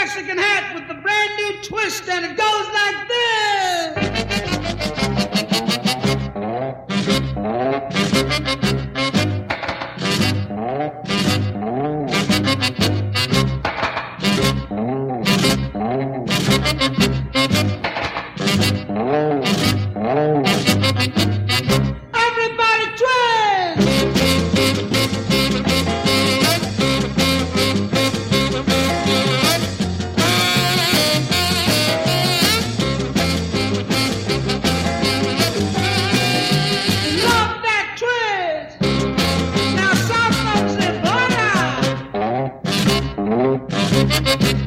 Mexican hat with the brand new twist, and it goes like this. Everybody twist! Love that twist! Now some folks say, boy, now.